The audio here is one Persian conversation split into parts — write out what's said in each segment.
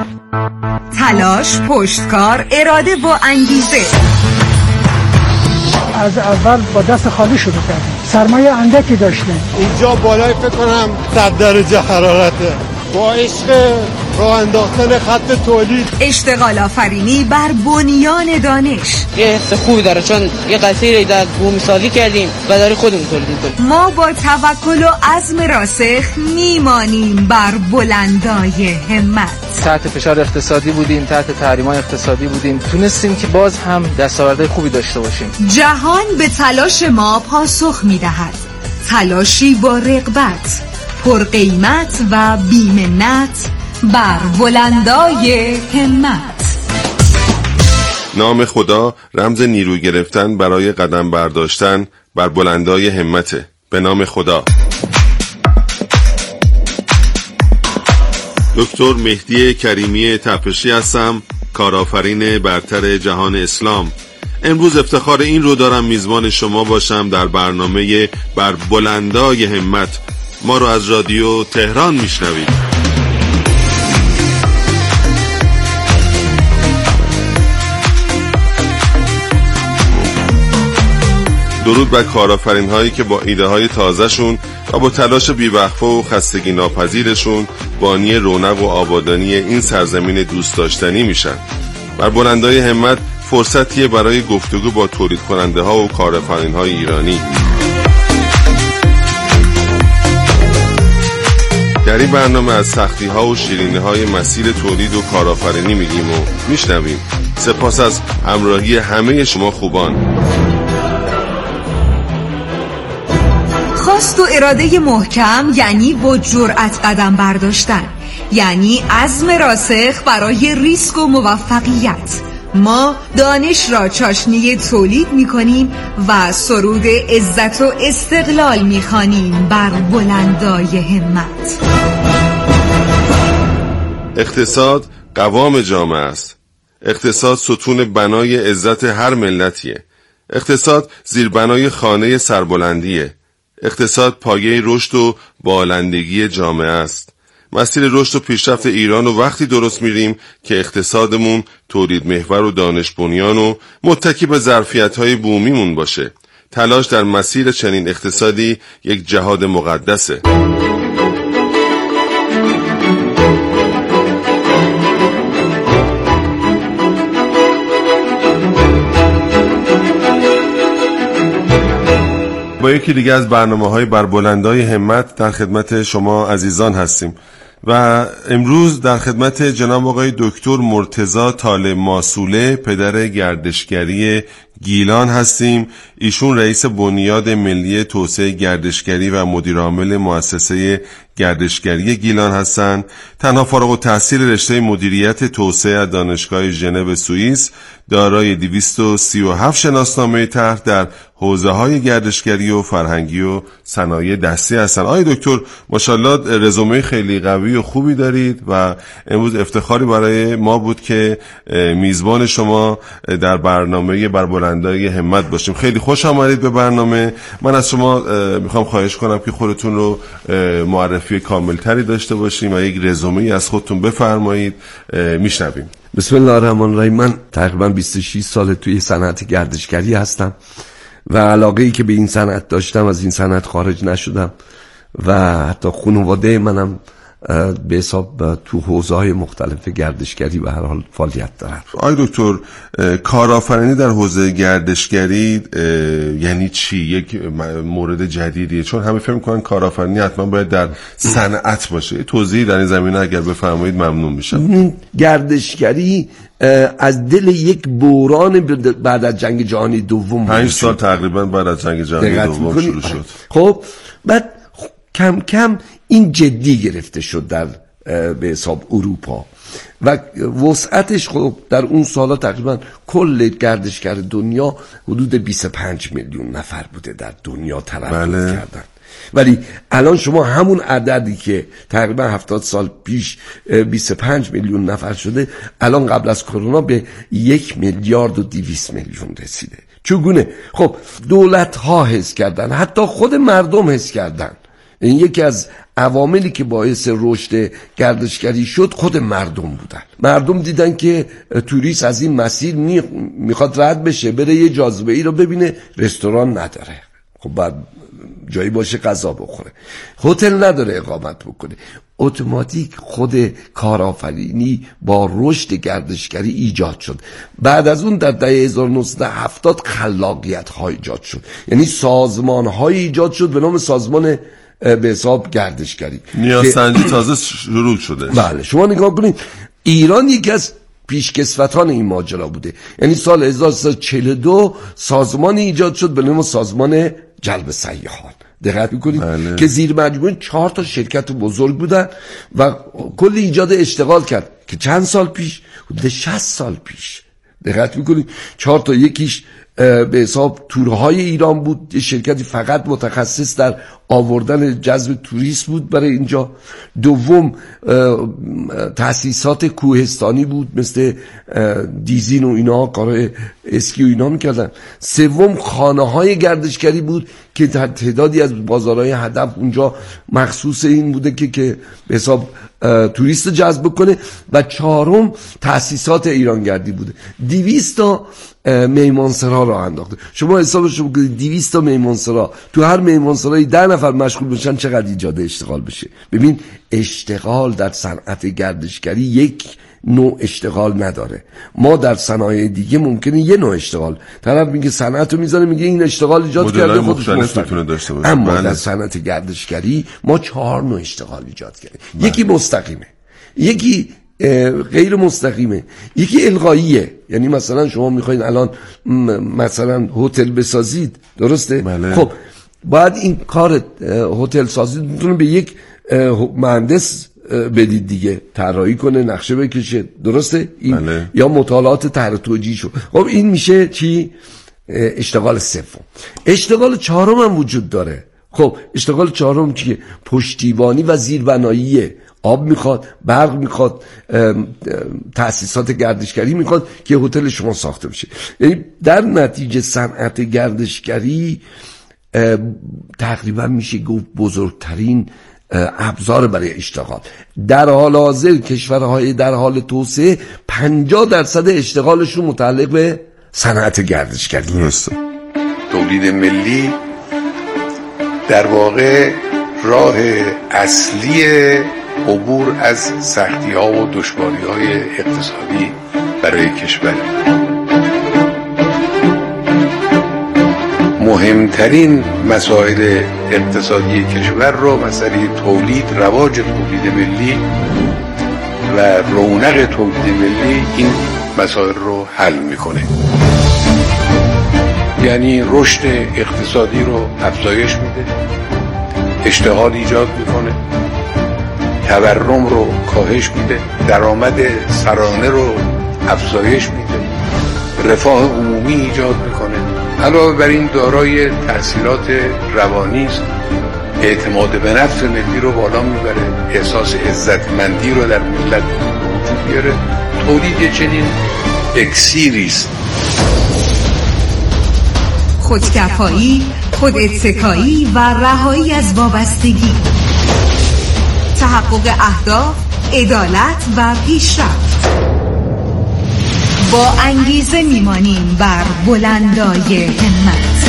تلاش، پشتکار، اراده و انگیزه. از اول با دست خالی شروع کردیم. سرمایه اندکی داشتیم. اینجا بالای فکر کنم 100 درجه حرارته. با عشق راه انداختن خط تولید، اشتغال آفرینی بر بنیان دانش. یه حس خوبی داره چون یه قطعی در بومی سازی کردیم و داری خودمون تولید می‌کنیم. ما با توکل و عزم راسخ میمانیم بر بلندای همت. تحت فشار اقتصادی بودیم، تحت تحریم‌های اقتصادی بودیم، تونستیم که باز هم دستاوردهای خوبی داشته باشیم. جهان به تلاش ما پاسخ می‌دهد. تلاشی با رغبت، پرقیمت و بی‌منت بر بلندای همت. نام خدا رمز نیرو گرفتن برای قدم برداشتن بر بلندای همته. به نام خدا. دکتر مهدی کریمی تپشی هستم، کارآفرین برتر جهان اسلام. امروز افتخار این رو دارم میزبان شما باشم در برنامه بر بلندای همت. ما رو از رادیو تهران میشنوید. درود بر کارآفرین هایی که با ایده های تازه شون و با تلاش بیوقفه و خستگی ناپذیرشون بانی رونق و آبادانی این سرزمین دوست داشتنی میشن. بر بلندای همت فرصتیه برای گفتگو با تولید کننده ها و کارآفرین های ایرانی. در این برنامه از سختی ها و شیرینی های مسیر تولید و کارآفرینی میگیم و میشنویم. سپاس از همراهی همه شما خوبان. خواست و اراده محکم یعنی با جرأت قدم برداشتن، یعنی عزم راسخ برای ریسک و موفقیت. ما دانش را چاشنی تولید می‌کنیم و سرود عزت و استقلال می‌خوانیم بر بلندای همت. اقتصاد قوام جامعه است. اقتصاد ستون بنای عزت هر ملتیه. اقتصاد زیربنای خانه سربلندیه. اقتصاد پایه رشد و بالندگی جامعه است. مسیر رشد و پیشرفت ایران رو وقتی درست میریم که اقتصادمون تولید محور و دانش بنیان و متکی به ظرفیت‌های بومیمون باشه. تلاش در مسیر چنین اقتصادی یک جهاد مقدسه. با یکی دیگه از برنامه‌های بر بلندای همت در خدمت شما عزیزان هستیم و امروز در خدمت جناب آقای دکتر مرتضی طالب ماسوله، پدر گردشگری گیلان هستیم. ایشون رئیس بنیاد ملی توسعه گردشگری و مدیر عامل مؤسسه گردشگری گیلان هستند. تنها فارغ التحصیل رشته مدیریت توسعه از دانشگاه ژنو سوئیس، دارای 237 شناسنامه طرح در حوزه‌های گردشگری و فرهنگی و صنایع دستی هستند. آقای دکتر ماشاءالله رزومه خیلی قوی و خوبی دارید و امروز افتخاری برای ما بود که میزبان شما در برنامه بر بلندای همت باشیم. خیلی خوش آمدید به برنامه. من از شما میخوام خواهش کنم که خودتون رو معرفی کاملتری داشته باشیم و یک رزومه از خودتون بفرمایید. میشنویم. بسم الله الرحمن الرحیم. من تقریبا 26 سال توی صنعت گردشگری هستم و علاقه‌ای که به این صنعت داشتم از این صنعت خارج نشدم و حتی خانواده منم به حساب تو حوزه‌های مختلف گردشگری به هر حال فعالیت دارن. آقای دکتر، کارآفرینی در حوزه گردشگری یعنی چی؟ یک مورد جدیدیه چون همه فکر می‌کنن کارآفرینی حتما باید در صنعت باشه. توضیحی در این زمینه اگر بفرمایید ممنون میشم. گردشگری از دل یک بحران بعد از جنگ جهانی دوم 5 سال تقریبا بعد از جنگ جهانی دوم شروع شد. خب بعد کم کم این جدی گرفته شد در به حساب اروپا و وسعتش خب در اون سالا تقریبا کل گردشگر دنیا حدود 25 میلیون نفر بوده در دنیا تردد کردن. ولی الان شما همون عددی که تقریبا 70 سال پیش 25 میلیون نفر شده، الان قبل از کرونا به 1 میلیارد و 200 میلیون رسیده. چگونه؟ خب دولت ها حس کردن، حتی خود مردم حس کردن این یکی از عواملی که باعث رشد گردشگری شد خود مردم بودن. مردم دیدن که توریست از این مسیر میخواد رد بشه، بره یه جاذبه ای رو ببینه، رستوران نداره، خب بعد جایی باشه غذا بخوره، هتل نداره اقامت بکنه. اتوماتیک خود کارآفرینی با رشد گردشگری ایجاد شد. بعد از اون در دهه 1970 خلاقیت ها ایجاد شد، یعنی سازمان های ایجاد شد به نام سازمان به حساب گردشگری، نیازسنجی تازه شروع شده. بله شما نگاه کنید، ایران یکی از پیشکسوتان این ماجرا بوده. یعنی سال 1342 سازمانی ایجاد شد به نام سازمان جلب سیاحان، دقت میکنید؟ بله. که زیر مجموعه 4 تا شرکت بزرگ بودن و کل ایجاد اشتغال کرد که چند سال پیش، حدود 60 سال پیش، دقت میکنید؟ 4 تا، یکیش به حساب تورهای ایران بود، شرکتی فقط متخصص در آوردن جذب توریست بود برای اینجا. دوم تأسیسات کوهستانی بود مثل دیزین و اینا، کارهای اسکی و اینا میکردن. سوم خانه های گردشگری بود که تعدادی از بازارهای هدف اونجا مخصوص این بوده که به حساب توریست جذب کنه. و چهارم تأسیسات ایرانگردی بوده. 200 تا میمانسرا راه انداخته. شما حسابش رو بکنید، 200 تا میمانسرا، تو هر میمانسرایی 10 نفر مشغول بشن چقدر ایجاد اشتغال بشه. ببین اشتغال در صنعت گردشگری یک نوع اشتغال نداره. ما در صنایع دیگه ممکنه یه نوع اشتغال، طرف میگه صنعت رو میذاره میگه این اشتغال ایجاد کرده، خودش میتونه داشته باشه. اما در صنعت گردشگری ما 4 نوع اشتغال ایجاد کردیم. یکی مستقیمه، یکی غیر مستقیمه، یکی الغاییه. یعنی مثلا شما میخواین الان مثلا هتل بسازید، درسته؟ بله. خب باید این کار هتل سازی میتونه به یک مهندس بدید دیگه، طراحی کنه، نقشه بکشه، درسته؟ این بله. یا مطالعات طرح توجیه شو. خب این میشه چی؟ اشتغال سوم. اشتغال چهارم هم وجود داره. خب اشتغال چهارم چیه؟ پشتیبانی و زیربناییه. آب میخواد، برق میخواد، تأسیسات گردشگری میخواد که هتل شما ساخته بشه. یعنی در نتیجه صنعت گردشگری تقریبا میشه گفت بزرگترین ابزار برای اشتغال. در حال حاضر کشورهای در حال توسعه 50% اشتغالشون متعلق به صنعت گردشگری است. تولید ملی در واقع راه اصلی عبور از سختی‌ها و دشواری‌های اقتصادی برای کشور. مهمترین مسائل اقتصادی کشور رو مسئله تولید، رواج تولید ملی و رونق تولید ملی این مسائل رو حل میکنه. یعنی رشد اقتصادی رو افزایش میده، اشتغال ایجاد میکنه، تورم رو کاهش میده، درآمد سرانه رو افزایش میده، رفاه عمومی ایجاد میکنه. علاوه بر این دارای تأثیرات روانی است، اعتماد به نفس ملی رو بالا میبره، احساس عزتمندی رو در ملت وجود میاره. تولید چنین اکسیری است. خودکفایی، خوداتکایی و رهایی از وابستگی، تحقق اهداف، عدالت و پیشرفت. با انگیزه میمانیم بر بلندای همت.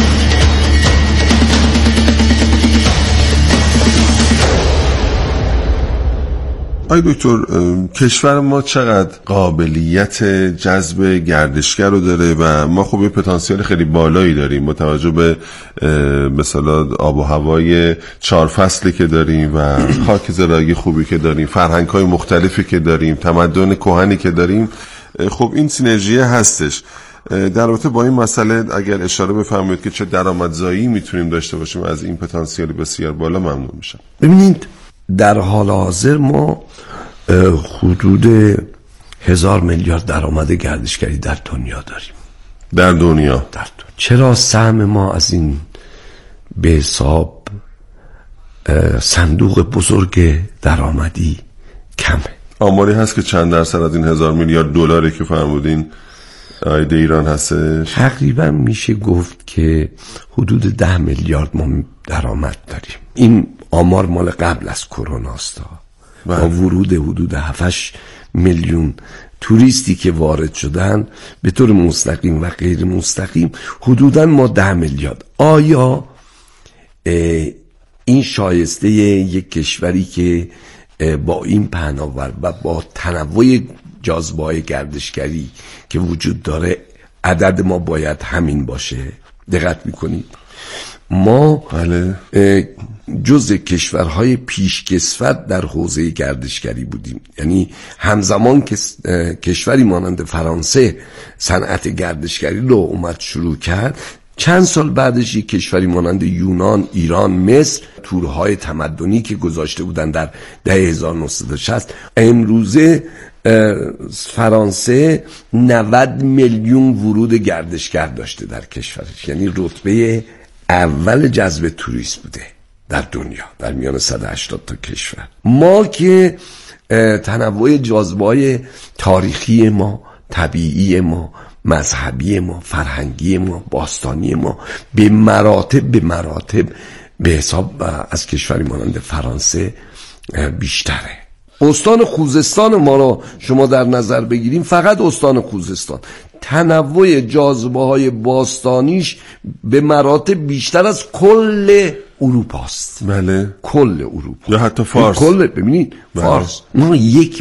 آی دکتر، کشور ما چقدر قابلیت جذب گردشگر رو داره و ما خب یه پتانسیل خیلی بالایی داریم با توجه به مثلا آب و هوای 4 فصلی که داریم و خاک زراعی خوبی که داریم، فرهنگ‌های مختلفی که داریم، تمدن کهنی که داریم. خب این سینرژی هستش. در رابطه با این مسئله اگر اشاره بفرمایید که چه درآمدزایی میتونیم داشته باشیم از این پتانسیل بسیار بالا، ممنون میشم. ببینید در حال حاضر ما حدود 1000 میلیارد درآمد گردشگری در دنیا داریم. در دنیا؟ چرا سهم ما از این به حساب صندوق بزرگ درآمدی کمه؟ آماری هست که چند درصد از این 1000 میلیارد دلاری که فرمودین عاید ایران هستش؟ تقریبا میشه گفت که حدود 10 میلیارد ما درآمد داریم. این آمار مال قبل از کروناست. با ورود حدود 7-8 میلیون توریستی که وارد شدن به طور مستقیم و غیر مستقیم، حدوداً ما 10 میلیارد. آیا این شایسته یک کشوری که با این پهناور و با تنوع جاذبه‌های گردشگری که وجود داره، عدد ما باید همین باشه؟ دقت میکنید ما جز کشورهای پیشکسوت در حوزه گردشگری بودیم. یعنی همزمان که کشوری مانند فرانسه صنعت گردشگری رو اومد شروع کرد، چند سال بعدش یک کشوری مانند یونان، ایران، مصر تورهای تمدنی که گذاشته بودن در دهه 1960. امروزه فرانسه 90 میلیون ورود گردشگر داشته در کشورش، یعنی رتبه اول جذب توریست بوده در دنیا در میان 180 تا کشور. ما که تنوع جاذبه‌های تاریخی ما، طبیعی ما، مذهبی ما، فرهنگی ما، باستانی ما به مراتب به حساب از کشوری مانند فرانسه بیشتره. استان خوزستان ما رو شما در نظر بگیریم، فقط استان خوزستان تنوع جاذبه‌های باستانیش به مراتب بیشتر از کل اروپا است. بله، کل اروپا یا حتی فارس. ببینید فارس ما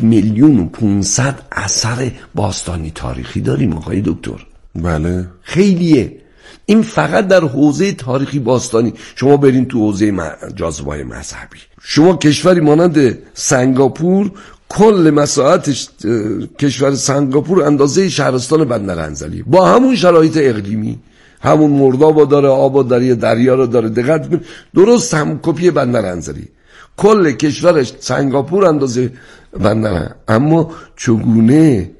1,500,000 اثر باستانی تاریخی داریم آقای دکتر. بله، خیلیه. این فقط در حوزه تاریخی باستانی. شما برین تو حوزه جاذبه‌های مذهبی، شما کشوری مانند سنگاپور، کل مساحتش کشور سنگاپور اندازه شهرستان بندر انزلی با همون شرایط اقلیمی، همون مردابو داره، آبو داره، دریا رو داره. دقت کنید درست هم کپی بندر انزلی. کل کشورش سنگاپور اندازه بندر، اما چگونه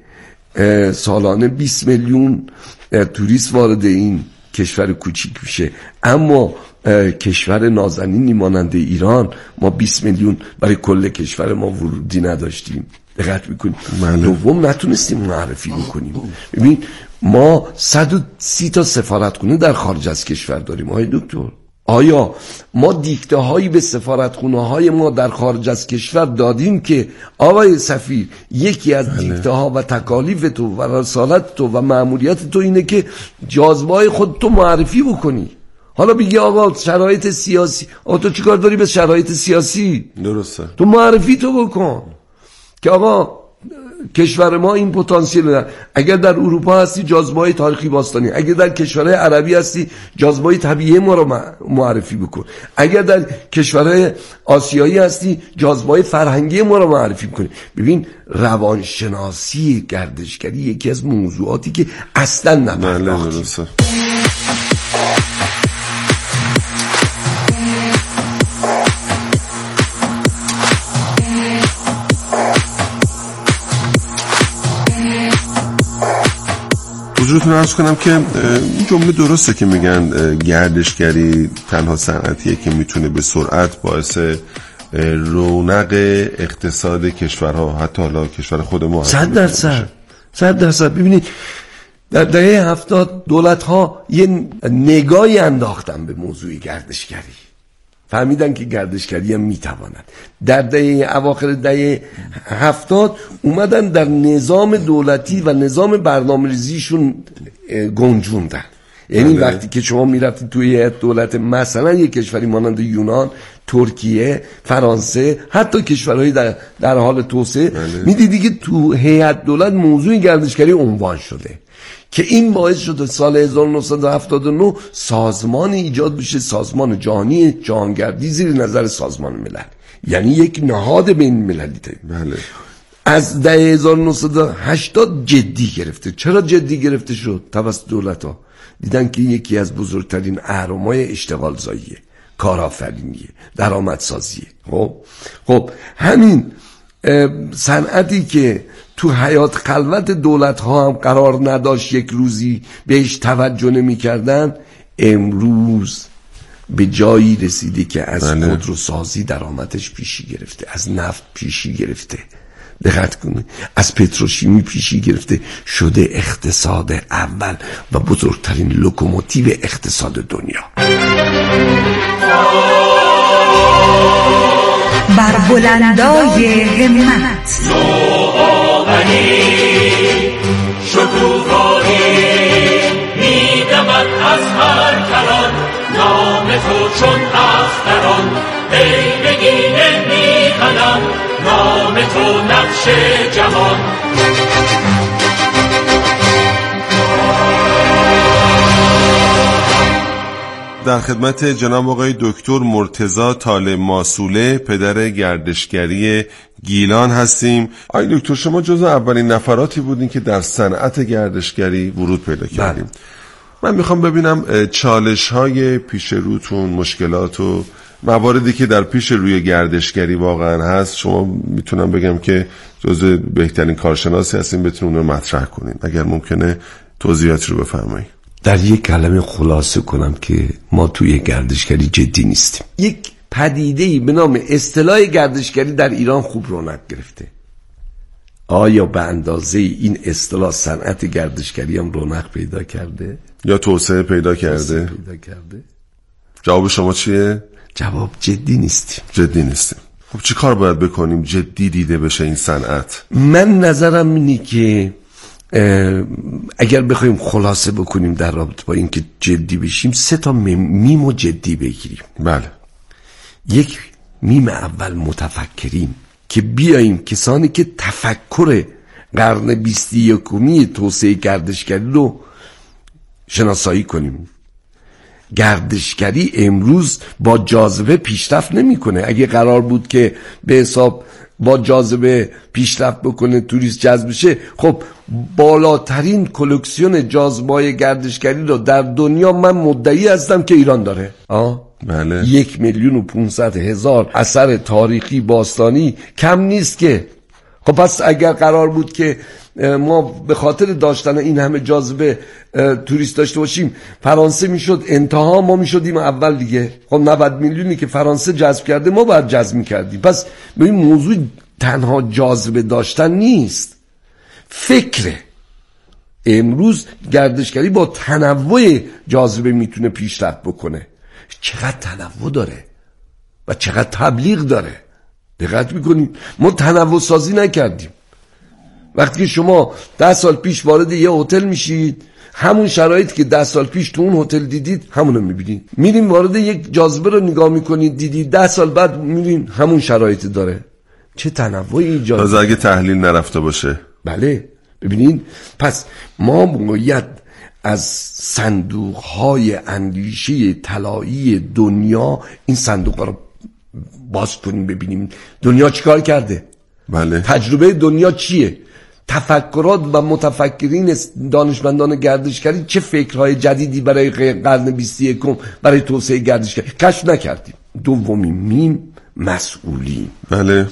سالانه 20 میلیون توریست وارد این کشور کوچیک میشه، اما کشور نازنینی مانند ایران ما 20 میلیون برای کل کشور ما ورودی نداشتیم. دقت میکنیم. دوم نتونستیم معرفی بکنیم. ببین ما 130 تا سفارتخونه در خارج از کشور داریم آقای دکتر. آیا ما دیکته هایی به سفارتخونه های ما در خارج از کشور دادیم که آقای سفیر یکی از دیکته ها و تکالیف تو و رسالت تو و مأموریت تو اینه که جاذبه‌های خود تو معرفی بکنی؟ حالا بگی آقا شرایط سیاسی، آقا تو چیکار داری به شرایط سیاسی؟ درسته، تو معرفی تو بکن که آقا کشور ما این پتانسیل داره. اگر در اروپا هستی جاذبه‌های تاریخی باستانی، اگر در کشورهای عربی هستی جاذبه‌های طبیعی ما رو معرفی بکن، اگر در کشورهای آسیایی هستی جاذبه‌های فرهنگی ما رو معرفی بکن. ببین روانشناسی گردشگری یکی از موضوعاتی که اصلا نپرداختیم. حضورتون عرض کنم که این جمله درسته که میگن گردشگری تنها صنعتیه که میتونه به سرعت باعث رونق اقتصاد کشورها، حتی حالا کشور خود ما 100%. ببینید در دهه 70 دولت ها یه نگاهی انداختن به موضوع گردشگری، فهمیدن که گردشگری هم میتواند. در دهه اواخر دهه 70 اومدن در نظام دولتی و نظام برنامه‌ریزیشون گنجوندن. یعنی وقتی که شما میرفتید توی هیئت دولت مثلا یک کشوری مانند یونان، ترکیه، فرانسه، حتی کشورهای در حال توسعه، میدیدی که تو هیئت دولت موضوع گردشگری عنوان شده که این باعث شده سال 1979 سازمان ایجاد بشه، سازمان جهانی جهانگردی زیر نظر سازمان ملل، یعنی یک نهاد بین مللی. بله. از دهه 1980 جدی گرفته. چرا جدی گرفته شد؟ توسط دولت ها دیدن که یکی از بزرگترین اهرم‌های اشتغال زاییه، کارآفرینیه، درآمدسازیه. خب همین صنعتی که تو حیات خلوت دولت ها هم قرار نداشت یک روزی بهش توجه نمی کردن، امروز به جایی رسیده که از خودروسازی درآمدش پیشی گرفته، از نفت پیشی گرفته، دقت کنید، از پتروشیمی پیشی گرفته، شده اقتصاد اول و بزرگترین لوکوموتیو اقتصاد دنیا. بر بلندای همت نوآوری شکوفایی میدمد از هر کران، نام تو چون اختران ای نگین میخنم، نام تو نقش جهان. در خدمت جناب آقای دکتر مرتضی طالع ماسوله، پدر گردشگری گیلان هستیم. آقای دکتر، شما جزو اولین نفراتی بودین که در صنعت گردشگری ورود پیدا کردیم. من میخوام ببینم چالش‌های پیش روتون، مشکلات و مواردی که در پیش روی گردشگری واقعا هست، شما میتونم بگم که جزو بهترین کارشناسی هستین، بتونون رو مطرح کنین. اگر ممکنه توضیحاتی رو بفرمایید. در یک کلمه خلاصه کنم که ما توی گردشگری جدی نیستیم. یک پدیده‌ای به نام اصطلاح گردشگری در ایران خوب رونق گرفته. آیا به اندازه این اصطلاح صنعت گردشگری هم رونق پیدا کرده یا توسعه پیدا کرده؟ جواب شما چیه؟ جواب جدی نیستیم. جدی نیستیم. خب چی کار باید بکنیم جدی دیده بشه این صنعت؟ من نظرم اینه که اگر بخوایم خلاصه بکنیم در رابطه با این که جدی بشیم، 3 میم جدی بگیریم. بله. یک میم اول متفکرین، که بیاییم کسانی که تفکر قرن 21 توسعه گردشگری رو شناسایی کنیم. گردشگری امروز با جاذبه پیشرفت نمیکنه. اگه قرار بود که به حساب با جاذبه پیشرفت بکنه، توریست جذب بشه، خب بالاترین کلکسیون جاذبه‌های گردشگری رو در دنیا من مدعی هستم که ایران داره. بله. 1,500,000 اثر تاریخی باستانی کم نیست که. خب پس اگر قرار بود که ما به خاطر داشتن این همه جاذبه توریست داشته باشیم، فرانسه میشد انتها، ما میشدیم اول دیگه. خب 90 میلیونی که فرانسه جذب کرده ما باید جذب میکردیم. پس به این موضوع تنها جاذبه داشتن نیست، فکره. امروز گردشگری با تنوع جاذبه میتونه پیشرفت بکنه. چقدر تنوع داره و چقدر تبلیغ داره. دقت میکنید ما تنوع سازی نکردیم. وقتی که شما 10 سال پیش وارد یه هتل میشید، همون شرایطی که 10 سال پیش تو اون هتل دیدید همون رو میبینید. میریم وارد یک جاذبه رو نگاه میکنید، دیدید 10 سال بعد میبینید همون شرایط داره. چه تنوعی ایجاد. باز اگه تحلیل نرفته باشه. بله. ببینید پس ما باید از صندوق‌های اندیشه طلایی دنیا این صندوق‌ها رو باز کنیم، ببینیم دنیا چیکار کرده. بله. تجربه دنیا چیه؟ تفکرات و متفکرین دانشمندان گردشگری چه فکرهای جدیدی برای قرن 21 برای توسعه گردشگری کشف نکردیم. دومین میم مسئولین. بله.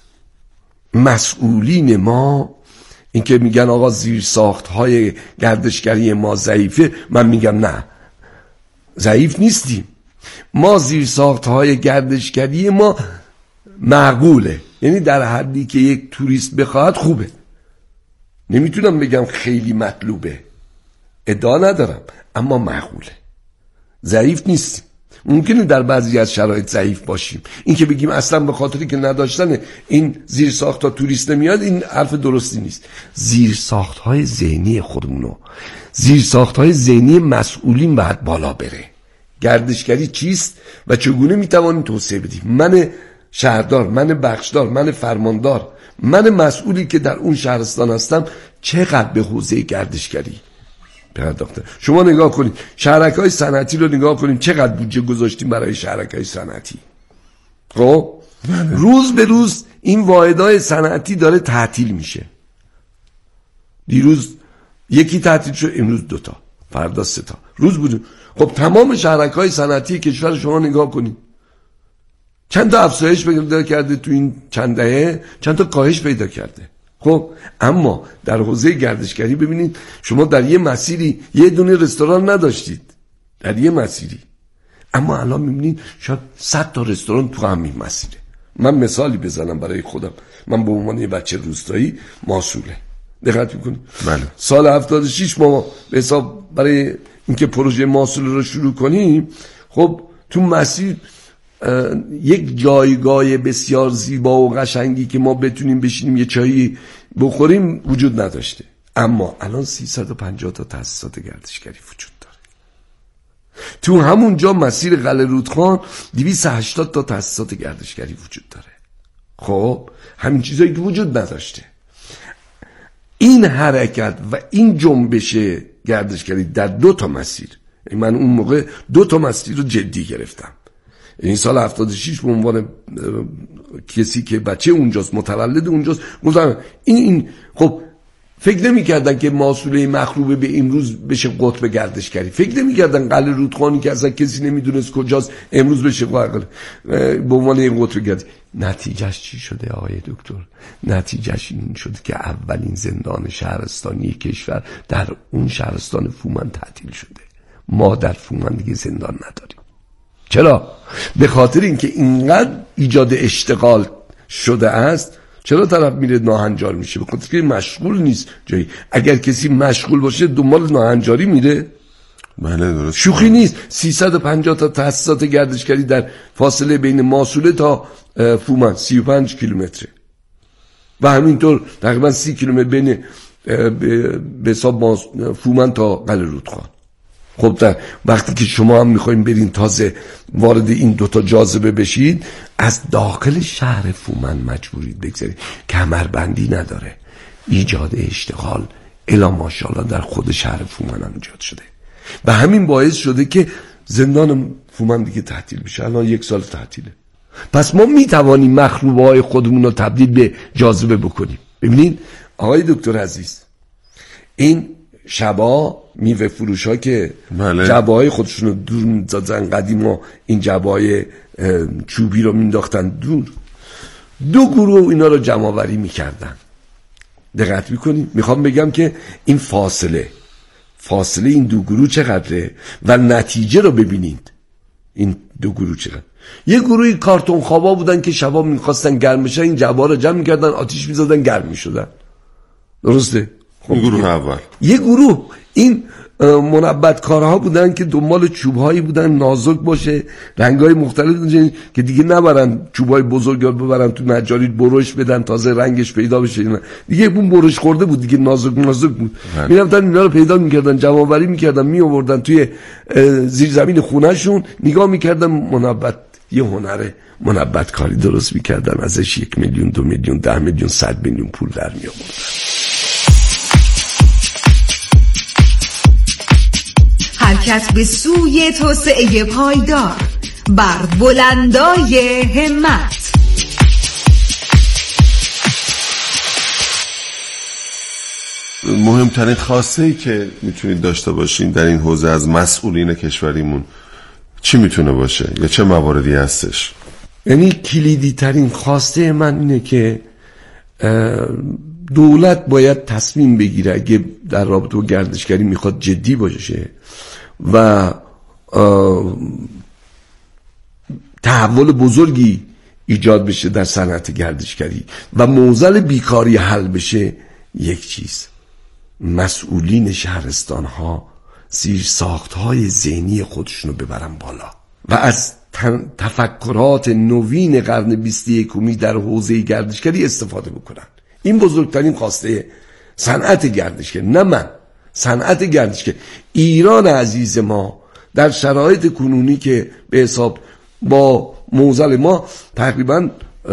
مسئولین ما این که میگن آقا زیرساخت‌های گردشگری ما ضعیفه، من میگم نه، ضعیف نیستیم. ما زیرساخت‌های گردشگری ما معقوله، یعنی در حدی که یک توریست بخواد خوبه. نمیتونم بگم خیلی مطلوبه، ادعا ندارم، اما معقوله. ضعیف نیستیم. ممکنه در بعضی از شرایط ضعیف باشیم. این که بگیم اصلا به خاطری که نداشتن این زیرساخت‌ها توریست نمیاد، این حرف درستی نیست. زیرساخت‌های ذهنی خودمونو، زیرساخت‌های ذهنی مسئولین باید بالا بره. گردشگری چیست و چگونه میتوانیم توسعه بدیم؟ من شهردار، من بخشدار، من فرماندار، من مسئولی که در اون شهرستان هستم چقدر به حوزه گردشگری پرداخته؟ شما نگاه کنید شهرک‌های صنعتی رو نگاه کنید، چقدر بودجه گذاشتیم برای شهرک‌های صنعتی. خب روز به روز این واحدهای صنعتی داره تعطیل میشه. دیروز یکی تعطیل شد، امروز 2 تا، فردا 3 تا روز بود. خب تمام شهرک‌های صنعتی کشور شما نگاه کنید، چند تا افزایش پیدا کرده تو این چند دهه، چند تا کاهش پیدا کرده. خب اما در حوزه گردشگری ببینید شما در یه مسیری یه دونه رستوران نداشتید، در یه مسیری، اما الان میبینید شاید 100 تا رستوران تو همین مسیره. من مثالی بزنم برای خودم، من به عنوان یه بچه روستایی ماسوله، دقت میکنید بله. سال 76 ما به حساب برای اینکه پروژه ماسوله رو شروع کنیم، خب تو مسیر یک جایگاه بسیار زیبا و قشنگی که ما بتونیم بشینیم یه چایی بخوریم وجود نداشته. اما الان 350 تا تأسیسات گردشگری وجود داره. تو همونجا مسیر قلعه رودخان 280 تا تأسیسات گردشگری وجود داره. خب همین چیزایی که وجود نداشته. این حرکت و این جنبش گردشگری در 2 تا مسیر، من اون موقع 2 تا مسیر رو جدی گرفتم. این سال 76 به عنوان کسی که بچه اونجاست، متولد اونجاست، گفتم این خب فکر نمی کردن که ماسوله مخروبه به امروز بشه قطب گردشگری، فکر نمی کردن قلعه رودخانی که اصلا کسی نمیدونست کجاست امروز بشه به عنوان این قطب گردشگری. نتیجهش چی شده آقای دکتر؟ نتیجهش این شده که اولین زندان شهرستانی کشور در اون شهرستان فومن تعطیل شده. ما در فومن دیگه زندان نداریم. چرا؟ به خاطر اینکه اینقدر ایجاد اشتغال شده است. چرا طرف میره ناهنجار میشه؟ به خاطر که مشغول نیست جایی. اگر کسی مشغول باشه دنبال ناهنجاری میره. بله درست. شوخی نیست. 350 تا تأسیسات گردشگری در فاصله بین ماسوله تا فومن 35 کیلومتره و همینطور تقریبا 30 کیلومتر بین به حساب فومن تا قلعه رودخان. خب در وقتی که شما هم میخواین برین تازه وارد این 2 تا جاذبه بشید، از داخل شهر فومن مجبورید بگذارید. کمربندی نداره. ایجاد اشتغال الا ماشاءالله در خود شهر فومن هم ایجاد شده و همین باعث شده که زندان فومن دیگه تعطیل بشه. الان 1 سال تعطیله. پس ما میتوانیم مخروبه های خودمون رو تبدیل به جاذبه بکنیم. ببینید آقای دکتر عزیز، این شبا میوه فروش ها که جعبه های خودشون رو دور می‌دادن، قدیما این جعبه های چوبی رو مینداختن دور، 2 گروه اینا رو جمع آوری میکردن. دقت میکنید؟ میخوام بگم که این فاصله این 2 گروه چقدره و نتیجه رو ببینید. این 2 گروه چقدر. یه گروهی کارتون خوابا بودن که شبا میخواستن گرم بشن، این جعبه رو جمع میکردن، آتیش میزدن، گرم میشدن. درسته؟ این گروه اول. یه گروه این منبت کارها بودن که دنبال چوبهایی بودن نازک باشه، رنگای مختلف بودن که دیگه نبرن چوبهای بزرگ رو ببرن تو نجاری برش بدن تازه رنگش پیدا بشه. دیگه اون برش خورده بود دیگه، نازک بود. میرفتن اینا رو پیدا میکردن، جمع آوری میکردن، میآوردن توی زیر زمین خونهشون، نگاه میکردن منبت، یه هنره منبت کاری درست میکردن، ازش 1 میلیون 2 میلیون 10 میلیون 100 میلیون پول در میآوردن. حرکت به سوی توسعه پایدار بر بلندای همت. مهمترین خاصه‌ای که میتونید داشته باشین در این حوزه از مسئولین کشوریمون چی میتونه باشه یا چه مواردی هستش؟ یعنی کلیدی ترین خواسته من اینه که دولت باید تصمیم بگیره اگه در رابطه با گردشگری میخواد جدی باشه و تحول بزرگی ایجاد بشه در صنعت گردشگری و معضل بیکاری حل بشه، یک چیز، مسئولین شهرستان ها زیر ساخت های ذهنی خودشونو ببرن بالا و از تفکرات نوین قرن 21 در حوزه گردشگری استفاده بکنن. این بزرگترین خواسته صنعت گردشگری، نه من، صنعت گردشگری. ایران عزیز ما در شرایط کنونی که به حساب با معضل ما تقریبا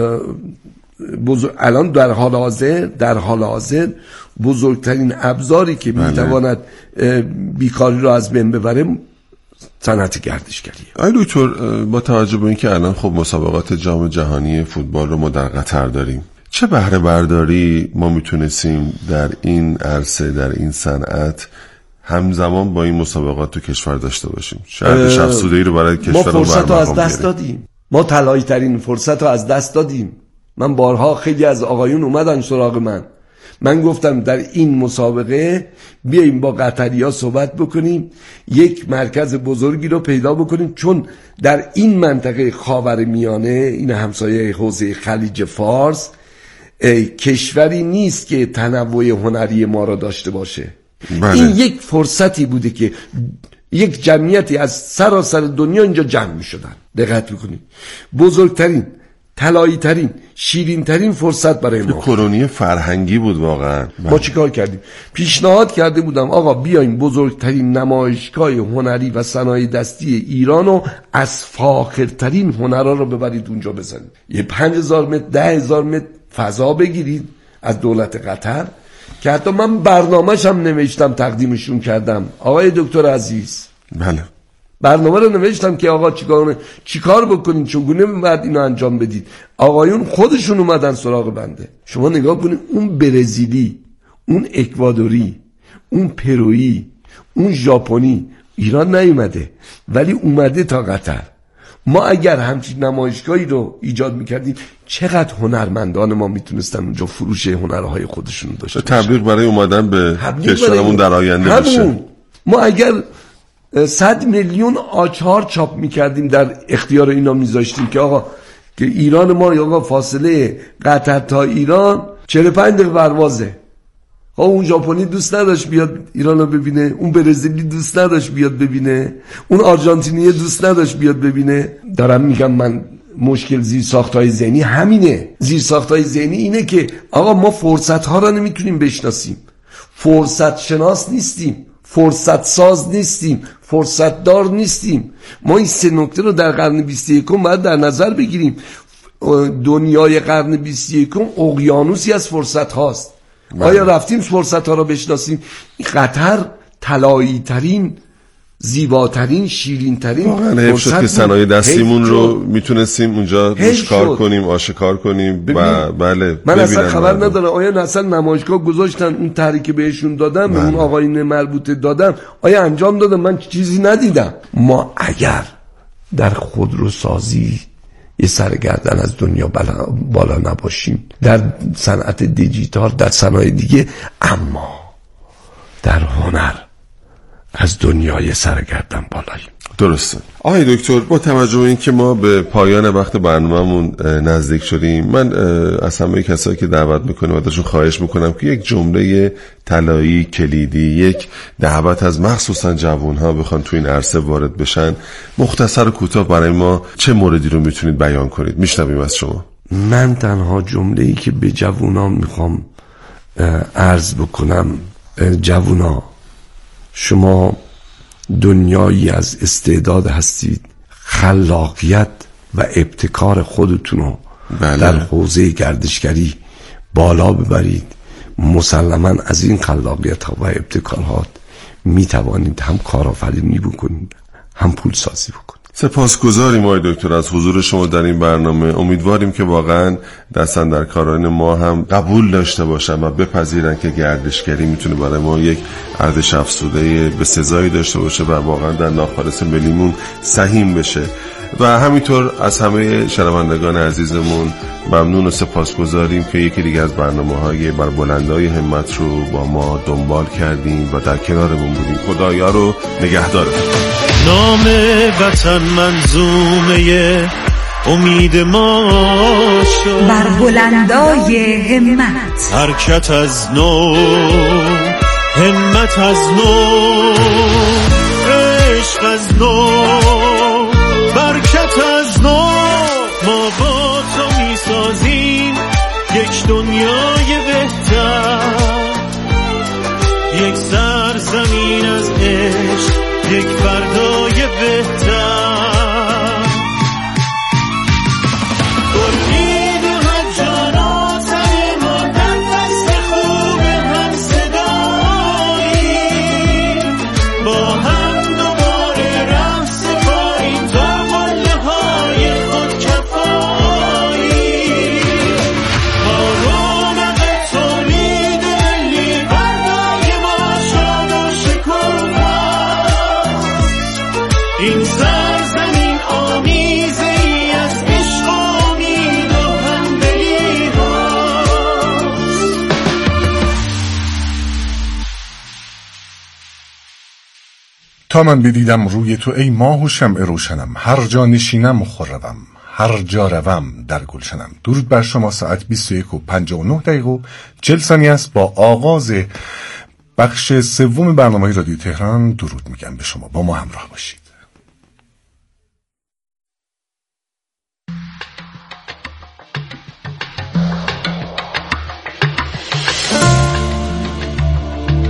الان در حال حاضر بزرگترین ابزاری که میتواند بیکاری را از بین ببره صنعت گردشگریه. آقای دکتر، با توجه به اینکه الان خب مسابقات جام جهانی فوتبال رو ما در قطر داریم، چه بهره برداری ما میتونستیم در این عرصه، در این صنعت همزمان با این مسابقات تو کشور داشته باشیم؟ شرط افزوده‌ای رو برای کشور ما فرصت رو از دست دادیم. ما طلایی ترین فرصت رو از دست دادیم. من بارها خیلی از آقایون اومدن سراغ من گفتم در این مسابقه بیاییم با قطری‌ها صحبت بکنیم، یک مرکز بزرگی رو پیدا بکنیم، چون در این منطقه خاورمیانه، این همسایه حوزه خلیج فارس، کشوری نیست که تنوع هنری ما را داشته باشه. بله. این یک فرصتی بوده که یک جمعیتی از سراسر دنیا اینجا جمع می شدن. دقت بکنید، بزرگترین، طلایی ترین، شیرین ترین فرصت برای ما کرونی فرهنگی بود واقعا. ما چیکار کردیم؟ پیشنهاد کرده بودم آقا بیایم بزرگترین نمایشگاه هنری و صنایع دستی ایرانو از فاخرترین هنرها رو ببرید اونجا بزنید. یه 5000 متر 10000 متر فضا بگیرید از دولت قطر، که حتی من برنامه‌ش هم نوشتم تقدیمشون کردم. آقای دکتر عزیز، بله، برنامه رو نوشتم که آقا چیکار بکنین، چگونه بعد اینو انجام بدید. آقایون خودشون اومدن سراغ بنده. شما نگاه کنید، اون برزیلی، اون اکوادوری، اون پرویی، اون ژاپنی ایران نیومده ولی اومده تا قطر. ما اگر همچین نمایشگاهی رو ایجاد میکردیم چقدر هنرمندان ما میتونستن اونجا فروش هنرهای خودشون داشته باشن. تبلیغ برای اومدن به کشورمون در آینده بشه. ما اگر 100 میلیون آچار چاپ میکردیم در اختیار اینا میذاشتیم که آقا که ایران ما آقا فاصله قطر تا ایران 45 دقیقه پروازه. اون ژاپنی دوست نداشت بیاد ایرانو ببینه، اون برزیلی دوست نداشت بیاد ببینه، اون آرژانتینی دوست نداشت بیاد ببینه. دارم میگم من مشکل زیرساخت‌های ذهنی همینه. زیرساخت‌های ذهنی اینه که آقا ما فرصت‌ها را نمیتونیم بشناسیم، فرصت شناس نیستیم، فرصت ساز نیستیم، فرصت دار نیستیم. ما این سه نکته رو در قرن 21 باید در نظر بگیریم. دنیای قرن 21 اقیانوسی از فرصت هاست. آیا رفتیم فرصت ها رو بشناسیم؟ قطر طلایی ترین، زیباترین، شیرین ترین واقعا حیف شد که صنایع دستیمون رو میتونستیم اونجا روش کار کنیم، آشکار کنیم. بله، من اصلا خبر ندارم آیا اصلا نمایشگاه گذاشتن، اون تحریک بهشون دادم، به اون آقایون مربوطه دادم، آیا انجام دادم؟ من چیزی ندیدم. ما اگر در خودروسازی یه سرگردن از دنیا بالا نباشیم، در صنعت دیجیتال، در صنایع دیگه، اما در هنر از دنیای سرگردن بالاییم. درسته. آقای دکتر، با توجه به این که ما به پایان وقت برنامه‌مون نزدیک شدیم، من از همه کسایی که دعوت میکنم ازشون خواهش میکنم که یک جمله طلایی کلیدی، یک دعوت از مخصوصا جوانها بخوان تو این عرصه وارد بشن، مختصر و کوتاه برای ما چه موردی رو میتونید بیان کنید؟ میشنویم از شما. من تنها جمله‌ای که به جوانان میخوام عرض بکنم، جوونا، شما دنیایی از استعداد هستید، خلاقیت و ابتکار خودتونو در حوزه گردشگری بالا ببرید. مسلماً از این خلاقیت ها و ابتکارات می توانید هم کارآفرینی بکنید، هم پول سازی بکنید. سپاسگزاریم آقای دکتر از حضور شما در این برنامه. امیدواریم که واقعا دستاندرکاران ما هم قبول داشته باشن و بپذیرن که گردشگری میتونه برای ما یک ارزش افزوده به سزایی داشته باشه و واقعا در ناخالص ملیمون سهیم بشه. و همینطور از همه شنوندگان عزیزمون ممنون و سپاسگزاریم که یکی دیگه از برنامه‌های بر بلندای همت رو با ما دنبال کردیم و در کنارمون بودیم. خدایا رو نگهدارتون. نام وطن منظومه امید ما شد، بر بلندای همت، حرکت از نو، همت از نو، عشق از نو، برکت از نو. ما با تو میسازیم یک دنیای بهتر، یک سرزمین از عشق، یک فردای بهتر. برید و جانا سر مردن دست خوب هم صدایی، با هم دوباره رفت سپاریم تا قله های خود کفایی. با رونق تولید ملی بردای ما شاد و شکوفا، این سرزمین آمیزه ای از عشق و امید و همدلی هاست. تا من بدیدم روی تو ای ماه و شمع روشنم، هر جا نشینم خرم، هر جا روم در گلشنم. درود بر شما. ساعت 21:59 و 40 ثانیه است با آغاز بخش سوم برنامه رادیو تهران درود میگم به شما. با ما همراه باشید.